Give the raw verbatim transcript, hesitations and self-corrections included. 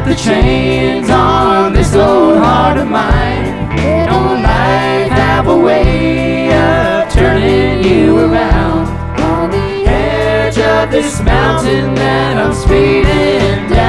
the chains on this old heart of mine. Don't life have a way of turning you around? On the edge of this mountain that I'm speeding down.